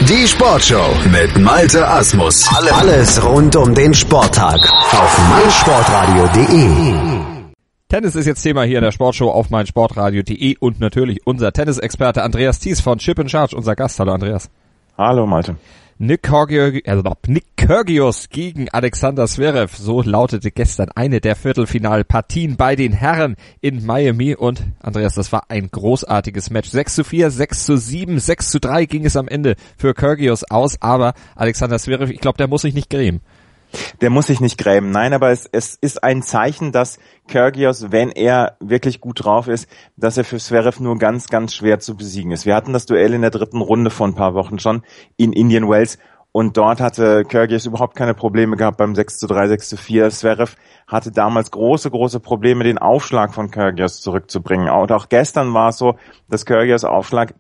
Die Sportshow mit Malte Asmus. Alles rund um den Sporttag auf meinsportradio.de. Tennis ist jetzt Thema hier in der Sportshow auf meinsportradio.de und natürlich unser Tennisexperte Andreas Thies von Chip in Charge, unser Gast. Hallo Andreas. Hallo Malte. Nick Kyrgios gegen Alexander Zverev, so lautete gestern eine der Viertelfinalpartien bei den Herren in Miami und Andreas, das war ein großartiges Match. 6:4, 6:7, 6:3 ging es am Ende für Kyrgios aus, aber Alexander Zverev, ich glaube, der muss sich nicht grämen. Der muss sich nicht grämen, nein, aber es ist ein Zeichen, dass Kyrgios, wenn er wirklich gut drauf ist, dass er für Zverev nur ganz, ganz schwer zu besiegen ist. Wir hatten das Duell in der dritten Runde vor ein paar Wochen schon in Indian Wells und dort hatte Kyrgios überhaupt keine Probleme gehabt beim 6:3, 6:4. Zverev hatte damals große, große Probleme, den Aufschlag von Kyrgios zurückzubringen. Und auch gestern war es so, dass Kyrgios Aufschlag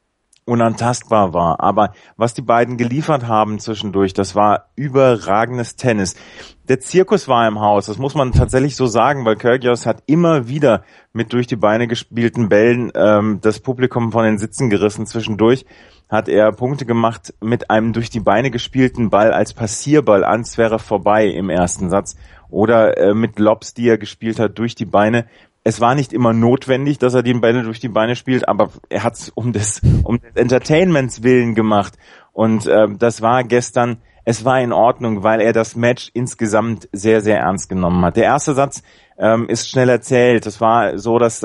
unantastbar war. Aber was die beiden geliefert haben zwischendurch, das war überragendes Tennis. Der Zirkus war im Haus, das muss man tatsächlich so sagen, weil Kyrgios hat immer wieder mit durch die Beine gespielten Bällen das Publikum von den Sitzen gerissen. Zwischendurch hat er Punkte gemacht mit einem durch die Beine gespielten Ball als Passierball an Zverev vorbei im ersten Satz oder mit Lobs, die er gespielt hat, durch die Beine. Es war nicht immer notwendig, dass er den Ball durch die Beine spielt, aber er hat es um des Entertainments willen gemacht. Und das war gestern, es war in Ordnung, weil er das Match insgesamt sehr, sehr ernst genommen hat. Der erste Satz ist schnell erzählt. Es war so, dass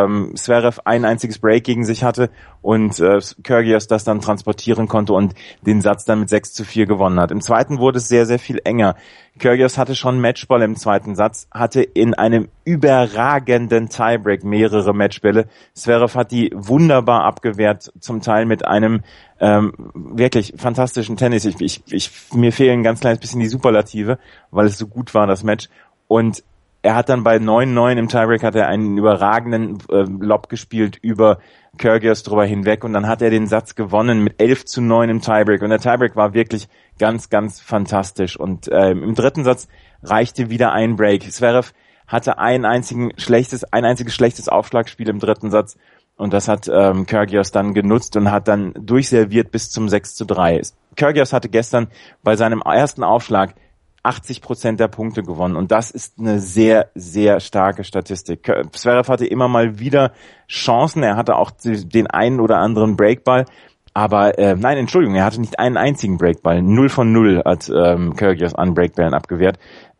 Zverev ein einziges Break gegen sich hatte und Kyrgios das dann transportieren konnte und den Satz dann mit 6:4 gewonnen hat. Im zweiten wurde es sehr, sehr viel enger. Kyrgios hatte schon Matchball im zweiten Satz, hatte in einem überragenden Tiebreak mehrere Matchbälle. Zverev hat die wunderbar abgewehrt, zum Teil mit einem wirklich fantastischen Tennis. Mir fehlen ein ganz kleines bisschen die Superlative, weil es so gut war, das Match. Und er hat dann bei 9:9 im Tiebreak hat er einen überragenden Lob gespielt über Kyrgios drüber hinweg und dann hat er den Satz gewonnen mit 11:9 im Tiebreak und der Tiebreak war wirklich ganz, ganz fantastisch und im dritten Satz reichte wieder ein Break. Zverev hatte ein einziges schlechtes Aufschlagspiel im dritten Satz und das hat Kyrgios dann genutzt und hat dann durchserviert bis zum 6:3. Kyrgios hatte gestern bei seinem ersten Aufschlag 80% der Punkte gewonnen und das ist eine sehr, sehr starke Statistik. Zverev hatte immer mal wieder Chancen, er hatte auch den einen oder anderen Breakball, aber er hatte nicht einen einzigen Breakball. 0 von 0 hat Kyrgios an Breakballen abgewehrt.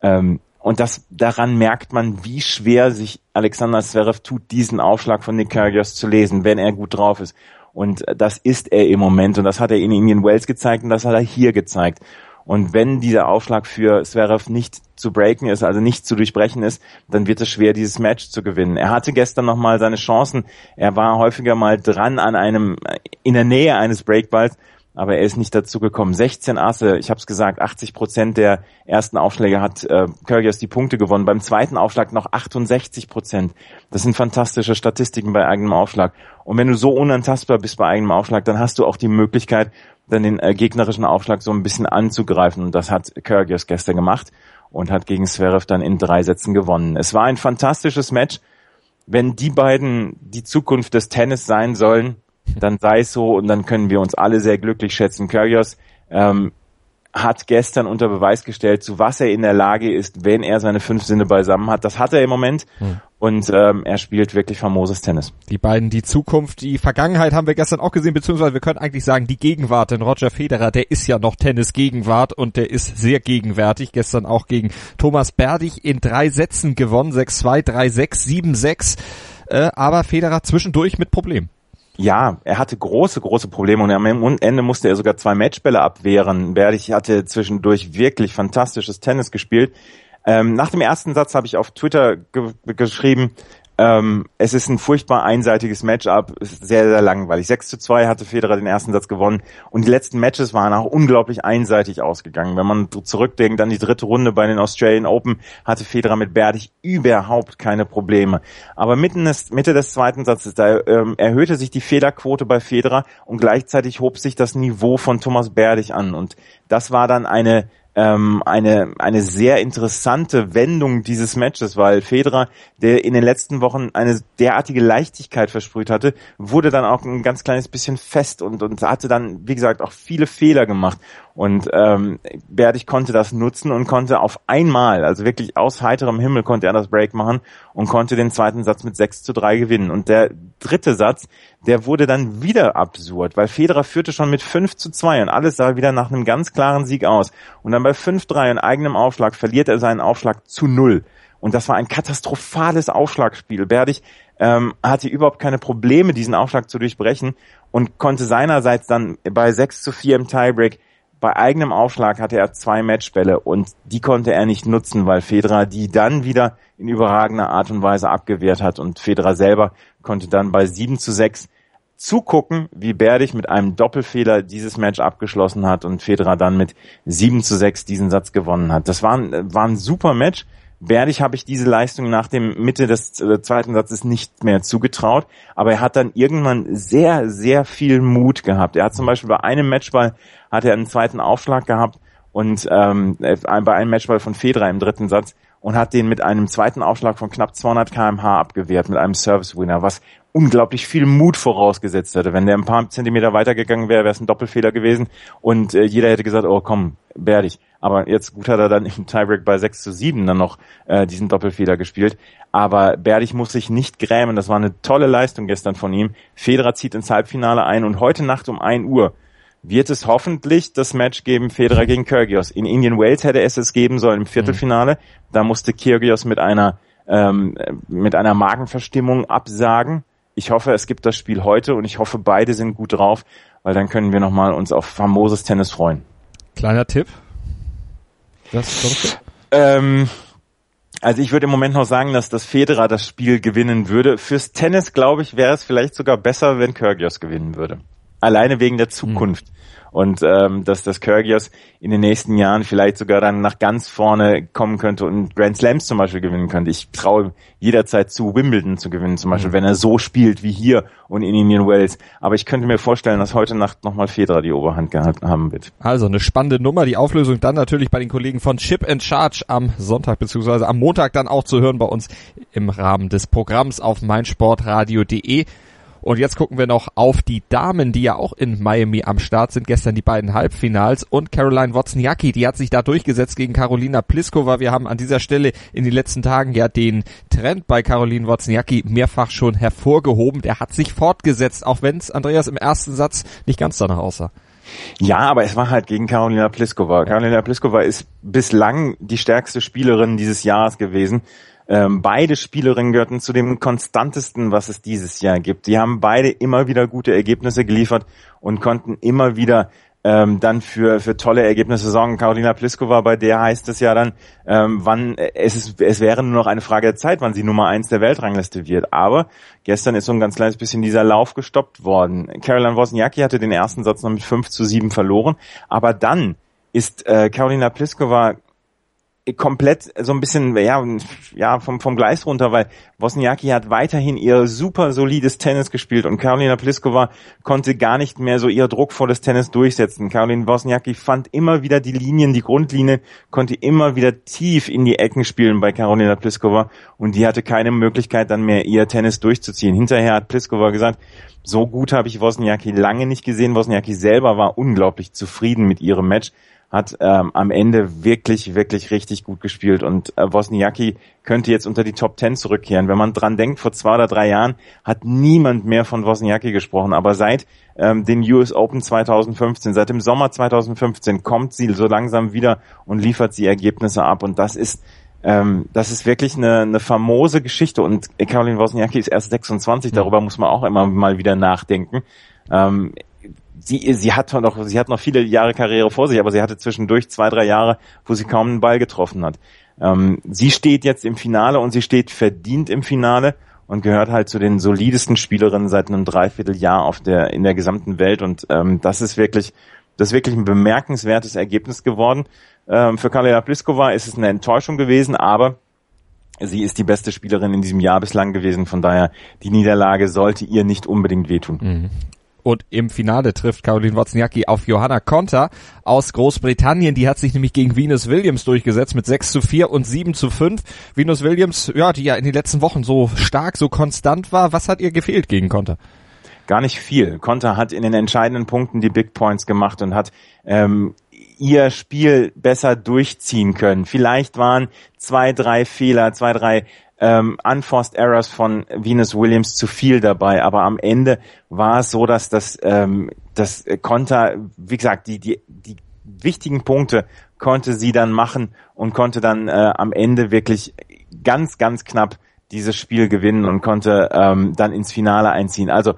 Und daran merkt man, wie schwer sich Alexander Zverev tut, diesen Aufschlag von Nick Kyrgios zu lesen, wenn er gut drauf ist. Und das ist er im Moment und das hat er in Indian Wells gezeigt und das hat er hier gezeigt. Und wenn dieser Aufschlag für Zverev nicht zu breaken ist, also nicht zu durchbrechen ist, dann wird es schwer, dieses Match zu gewinnen. Er hatte gestern nochmal seine Chancen. Er war häufiger mal dran in der Nähe eines Breakballs, aber er ist nicht dazu gekommen. 16 Asse, ich habe es gesagt, 80% der ersten Aufschläge hat Kyrgios die Punkte gewonnen. Beim zweiten Aufschlag noch 68%. Das sind fantastische Statistiken bei eigenem Aufschlag. Und wenn du so unantastbar bist bei eigenem Aufschlag, dann hast du auch die Möglichkeit, dann den gegnerischen Aufschlag so ein bisschen anzugreifen. Und das hat Kyrgios gestern gemacht und hat gegen Zverev dann in 3 Sätzen gewonnen. Es war ein fantastisches Match. Wenn die beiden die Zukunft des Tennis sein sollen, dann sei es so und dann können wir uns alle sehr glücklich schätzen. Kyrgios hat gestern unter Beweis gestellt, zu was er in der Lage ist, wenn er seine 5 Sinne beisammen hat. Das hat er im Moment und er spielt wirklich famoses Tennis. Die beiden, die Zukunft, die Vergangenheit haben wir gestern auch gesehen, beziehungsweise wir können eigentlich sagen, die Gegenwart, denn Roger Federer, der ist ja noch Tennis-Gegenwart und der ist sehr gegenwärtig. Gestern auch gegen Thomas Berdych in 3 Sätzen gewonnen, 6:2, 3:6, 7:6, aber Federer zwischendurch mit Problemen. Ja, er hatte große, große Probleme und am Ende musste er sogar 2 Matchbälle abwehren. Berdych hatte zwischendurch wirklich fantastisches Tennis gespielt. Nach dem ersten Satz habe ich auf Twitter geschrieben, es ist ein furchtbar einseitiges Matchup, es ist sehr, sehr langweilig. 6:2 hatte Federer den ersten Satz gewonnen und die letzten Matches waren auch unglaublich einseitig ausgegangen. Wenn man zurückdenkt an die dritte Runde bei den Australian Open, hatte Federer mit Berdych überhaupt keine Probleme. Aber Mitte des zweiten Satzes, da erhöhte sich die Fehlerquote bei Federer und gleichzeitig hob sich das Niveau von Thomas Berdych an und das war dann eine eine sehr interessante Wendung dieses Matches, weil Federer, der in den letzten Wochen eine derartige Leichtigkeit versprüht hatte, wurde dann auch ein ganz kleines bisschen fest und hatte dann, wie gesagt, auch viele Fehler gemacht. Und Berdych konnte das nutzen und konnte auf einmal, also wirklich aus heiterem Himmel, konnte er das Break machen und konnte den zweiten Satz mit 6:3 gewinnen. Und der dritte Satz, der wurde dann wieder absurd, weil Federer führte schon mit 5:2 und alles sah wieder nach einem ganz klaren Sieg aus. Und dann bei 5:3 in eigenem Aufschlag verliert er seinen Aufschlag zu 0. Und das war ein katastrophales Aufschlagspiel. Berdych hatte überhaupt keine Probleme, diesen Aufschlag zu durchbrechen und konnte seinerseits dann bei 6:4 im Tiebreak, bei eigenem Aufschlag hatte er 2 Matchbälle und die konnte er nicht nutzen, weil Federer die dann wieder in überragender Art und Weise abgewehrt hat und Federer selber konnte dann bei 7:6 zugucken, wie Berdych mit einem Doppelfehler dieses Match abgeschlossen hat und Federer dann mit 7:6 diesen Satz gewonnen hat. Das war ein super Match. Berdych habe ich diese Leistung nach dem Mitte des zweiten Satzes nicht mehr zugetraut, aber er hat dann irgendwann sehr, sehr viel Mut gehabt. Er hat zum Beispiel bei einem Matchball hat er einen zweiten Aufschlag gehabt und bei einem Matchball von Federer im dritten Satz und hat den mit einem zweiten Aufschlag von knapp 200 km/h abgewehrt, mit einem Service-Winner, was unglaublich viel Mut vorausgesetzt hätte. Wenn der ein paar Zentimeter weitergegangen wäre, wäre es ein Doppelfehler gewesen und jeder hätte gesagt, oh komm, Berdych. Aber jetzt gut hat er dann im Tiebreak bei 6:7 dann noch diesen Doppelfehler gespielt. Aber Berdych muss sich nicht grämen. Das war eine tolle Leistung gestern von ihm. Federer zieht ins Halbfinale ein und heute Nacht um 1 Uhr wird es hoffentlich das Match geben, Federer gegen Kyrgios. In Indian Wells hätte es geben sollen im Viertelfinale. Da musste Kyrgios mit einer Magenverstimmung absagen. Ich hoffe, es gibt das Spiel heute und ich hoffe, beide sind gut drauf, weil dann können wir nochmal uns auf famoses Tennis freuen. Kleiner Tipp. Was glaubst du? Also ich würde im Moment noch sagen, dass das Federer das Spiel gewinnen würde. Fürs Tennis, glaube ich, wäre es vielleicht sogar besser, wenn Kyrgios gewinnen würde. Alleine wegen der Zukunft. Und dass das Kyrgios in den nächsten Jahren vielleicht sogar dann nach ganz vorne kommen könnte und Grand Slams zum Beispiel gewinnen könnte. Ich traue jederzeit zu, Wimbledon zu gewinnen, zum Beispiel, wenn er so spielt wie hier und in Indian Wells. Aber ich könnte mir vorstellen, dass heute Nacht nochmal Federer die Oberhand haben wird. Also eine spannende Nummer. Die Auflösung dann natürlich bei den Kollegen von Chip and Charge am Sonntag bzw. am Montag dann auch zu hören bei uns im Rahmen des Programms auf meinsportradio.de. Und jetzt gucken wir noch auf die Damen, die ja auch in Miami am Start sind. Gestern die beiden Halbfinals und Caroline Wozniacki, die hat sich da durchgesetzt gegen Karolina Pliskova. Wir haben an dieser Stelle in den letzten Tagen ja den Trend bei Caroline Wozniacki mehrfach schon hervorgehoben. Der hat sich fortgesetzt, auch wenn es, Andreas, im ersten Satz nicht ganz danach aussah. Ja, aber es war halt gegen Karolina Pliskova. Karolina Pliskova ist bislang die stärkste Spielerin dieses Jahres gewesen. Beide Spielerinnen gehörten zu dem konstantesten, was es dieses Jahr gibt. Die haben beide immer wieder gute Ergebnisse geliefert und konnten immer wieder dann für tolle Ergebnisse sorgen. Karolina Pliskova, bei der heißt es ja dann, es wäre nur noch eine Frage der Zeit, wann sie Nummer 1 der Weltrangliste wird. Aber gestern ist so ein ganz kleines bisschen dieser Lauf gestoppt worden. Caroline Wozniacki hatte den ersten Satz noch mit 5:7 verloren, aber dann ist Karolina Pliskova komplett so ein bisschen vom Gleis runter, weil Wozniacki hat weiterhin ihr super solides Tennis gespielt und Karolina Pliskova konnte gar nicht mehr so ihr druckvolles Tennis durchsetzen. Caroline Wozniacki fand immer wieder die Linien, die Grundlinie, konnte immer wieder tief in die Ecken spielen bei Karolina Pliskova und die hatte keine Möglichkeit dann mehr ihr Tennis durchzuziehen. Hinterher hat Pliskova gesagt, so gut habe ich Wozniacki lange nicht gesehen. Wozniacki selber war unglaublich zufrieden mit ihrem Match, hat am Ende wirklich, wirklich richtig gut gespielt und Wozniacki könnte jetzt unter die Top 10 zurückkehren. Wenn man dran denkt, vor 2 oder 3 Jahren hat niemand mehr von Wozniacki gesprochen, aber seit den US Open 2015, seit dem Sommer 2015 kommt sie so langsam wieder und liefert sie Ergebnisse ab und das ist wirklich eine famose Geschichte und Caroline Wozniacki ist erst 26, darüber muss man auch immer mal wieder nachdenken. Sie hat noch viele Jahre Karriere vor sich, aber sie hatte zwischendurch 2-3 Jahre, wo sie kaum einen Ball getroffen hat. Sie steht jetzt im Finale und sie steht verdient im Finale und gehört halt zu den solidesten Spielerinnen seit einem Dreivierteljahr in der gesamten Welt und das ist wirklich ein bemerkenswertes Ergebnis geworden. Für Karolina Pliskova ist es eine Enttäuschung gewesen, aber sie ist die beste Spielerin in diesem Jahr bislang gewesen, von daher die Niederlage sollte ihr nicht unbedingt wehtun. Und im Finale trifft Caroline Wozniacki auf Johanna Konta aus Großbritannien. Die hat sich nämlich gegen Venus Williams durchgesetzt mit 6:4 und 7:5. Venus Williams, ja, die ja in den letzten Wochen so stark, so konstant war. Was hat ihr gefehlt gegen Konta? Gar nicht viel. Konta hat in den entscheidenden Punkten die Big Points gemacht und hat ihr Spiel besser durchziehen können. Vielleicht waren 2-3 Fehler, 2-3 Unforced Errors von Venus Williams zu viel dabei, aber am Ende war es so, dass das Konta, wie gesagt, die wichtigen Punkte konnte sie dann machen und konnte dann am Ende wirklich ganz, ganz knapp dieses Spiel gewinnen und konnte dann ins Finale einziehen. Also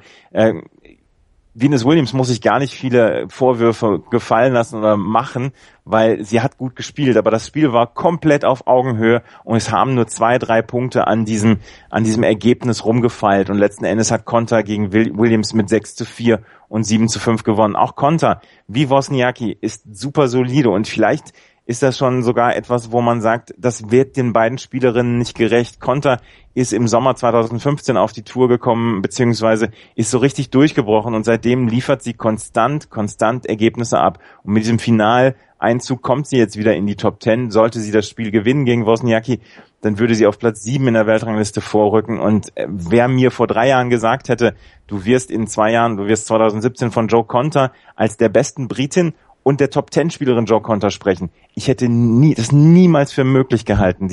Venus Williams muss sich gar nicht viele Vorwürfe gefallen lassen oder machen, weil sie hat gut gespielt, aber das Spiel war komplett auf Augenhöhe und es haben nur 2-3 Punkte an diesem Ergebnis rumgefeilt und letzten Endes hat Konta gegen Williams mit 6:4 und 7:5 gewonnen. Auch Konta, wie Wozniacki, ist super solide und vielleicht ist das schon sogar etwas, wo man sagt, das wird den beiden Spielerinnen nicht gerecht. Konta ist im Sommer 2015 auf die Tour gekommen, beziehungsweise ist so richtig durchgebrochen und seitdem liefert sie konstant Ergebnisse ab. Und mit diesem Finaleinzug kommt sie jetzt wieder in die Top 10. Sollte sie das Spiel gewinnen gegen Wozniacki, dann würde sie auf Platz 7 in der Weltrangliste vorrücken. Und wer mir vor 3 Jahren gesagt hätte, du wirst 2017 von Jo Konta als der besten Britin und der Top-10-Spielerin Jo Konta sprechen. Ich hätte das niemals für möglich gehalten.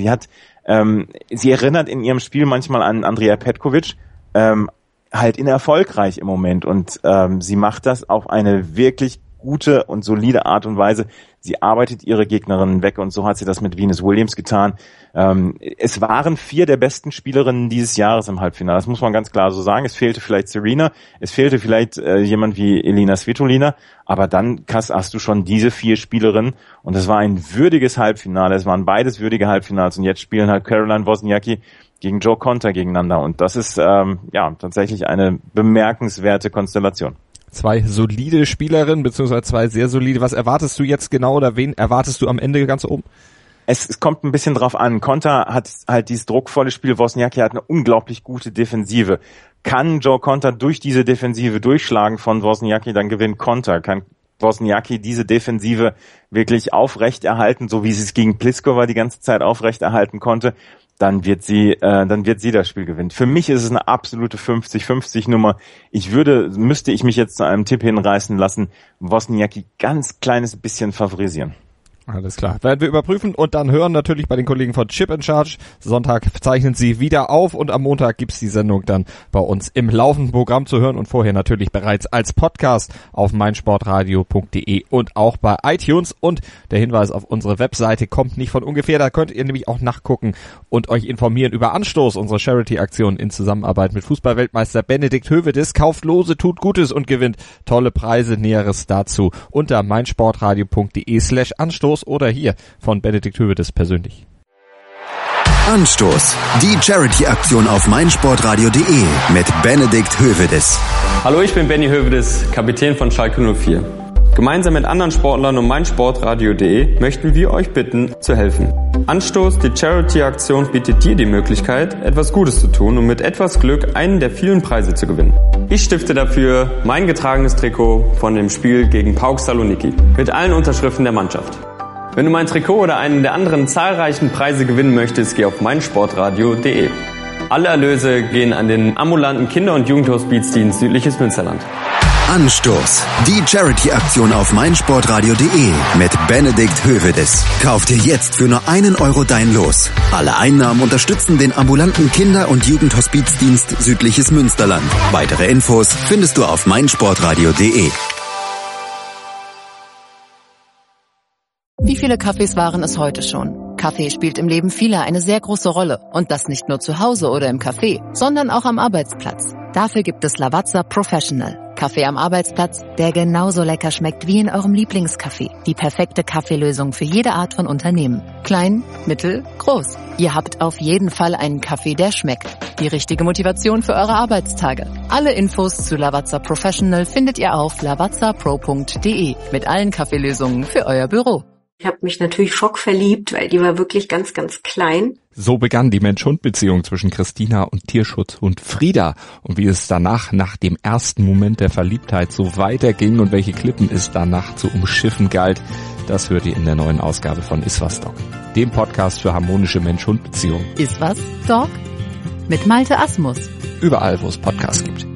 Sie erinnert in ihrem Spiel manchmal an Andrea Petkovic, halt erfolgreich im Moment und sie macht das auf eine wirklich gute und solide Art und Weise. Sie arbeitet ihre Gegnerinnen weg und so hat sie das mit Venus Williams getan. Es waren 4 der besten Spielerinnen dieses Jahres im Halbfinale. Das muss man ganz klar so sagen. Es fehlte vielleicht Serena, es fehlte vielleicht jemand wie Elina Svitolina, aber dann hast du schon diese 4 Spielerinnen und es war ein würdiges Halbfinale. Es waren beides würdige Halbfinals und jetzt spielen halt Caroline Wozniacki gegen Jo Konta gegeneinander und das ist tatsächlich eine bemerkenswerte Konstellation. 2 solide Spielerinnen, beziehungsweise 2 sehr solide. Was erwartest du jetzt genau oder wen erwartest du am Ende ganz oben? Es kommt ein bisschen drauf an. Konta hat halt dieses druckvolle Spiel. Wozniacki hat eine unglaublich gute Defensive. Kann Jo Konta durch diese Defensive durchschlagen von Wozniacki, dann gewinnt Konta. Kann Wozniacki diese Defensive wirklich aufrechterhalten, so wie sie es gegen Pliskova die ganze Zeit aufrechterhalten konnte, dann wird sie das Spiel gewinnen. Für mich ist es eine absolute 50-50 Nummer. Müsste ich mich jetzt zu einem Tipp hinreißen lassen, Wozniacki ganz kleines bisschen favorisieren. Alles klar. Werden wir überprüfen und dann hören natürlich bei den Kollegen von Chip in Charge. Sonntag zeichnen sie wieder auf und am Montag gibt's die Sendung dann bei uns im laufenden Programm zu hören und vorher natürlich bereits als Podcast auf meinsportradio.de und auch bei iTunes. Und der Hinweis auf unsere Webseite kommt nicht von ungefähr. Da könnt ihr nämlich auch nachgucken und euch informieren über Anstoß, unsere Charity-Aktion in Zusammenarbeit mit Fußballweltmeister Benedikt Hövedes. Kauft Lose, tut Gutes und gewinnt tolle Preise. Näheres dazu unter meinsportradio.de/Anstoß. Oder hier von Benedikt Hövedes persönlich. Anstoß. Die Charity-Aktion auf meinsportradio.de mit Benedikt Hövedes. Hallo, ich bin Benny Hövedes, Kapitän von Schalke 04. Gemeinsam mit anderen Sportlern und meinsportradio.de möchten wir euch bitten, zu helfen. Anstoß, die Charity-Aktion bietet dir die Möglichkeit, etwas Gutes zu tun und mit etwas Glück einen der vielen Preise zu gewinnen. Ich stifte dafür mein getragenes Trikot von dem Spiel gegen PAOK Saloniki mit allen Unterschriften der Mannschaft. Wenn du mein Trikot oder einen der anderen zahlreichen Preise gewinnen möchtest, geh auf meinsportradio.de. Alle Erlöse gehen an den ambulanten Kinder- und Jugendhospizdienst Südliches Münsterland. Anstoß. Die Charity-Aktion auf meinsportradio.de mit Benedikt Hövedes. Kauf dir jetzt für nur €1 dein Los. Alle Einnahmen unterstützen den ambulanten Kinder- und Jugendhospizdienst Südliches Münsterland. Weitere Infos findest du auf meinsportradio.de. Wie viele Kaffees waren es heute schon? Kaffee spielt im Leben vieler eine sehr große Rolle. Und das nicht nur zu Hause oder im Café, sondern auch am Arbeitsplatz. Dafür gibt es Lavazza Professional. Kaffee am Arbeitsplatz, der genauso lecker schmeckt wie in eurem Lieblingscafé. Die perfekte Kaffeelösung für jede Art von Unternehmen. Klein, mittel, groß. Ihr habt auf jeden Fall einen Kaffee, der schmeckt. Die richtige Motivation für eure Arbeitstage. Alle Infos zu Lavazza Professional findet ihr auf lavazzapro.de mit allen Kaffeelösungen für euer Büro. Ich habe mich natürlich schockverliebt, weil die war wirklich ganz, ganz klein. So begann die Mensch-Hund-Beziehung zwischen Christina und Tierschutzhund Frieda. Und wie es danach, nach dem ersten Moment der Verliebtheit, so weiterging und welche Klippen es danach zu umschiffen galt, das hört ihr in der neuen Ausgabe von Iswas Dog, dem Podcast für harmonische Mensch-Hund-Beziehungen. Iswas Dog? Mit Malte Asmus. Überall, wo es Podcasts gibt.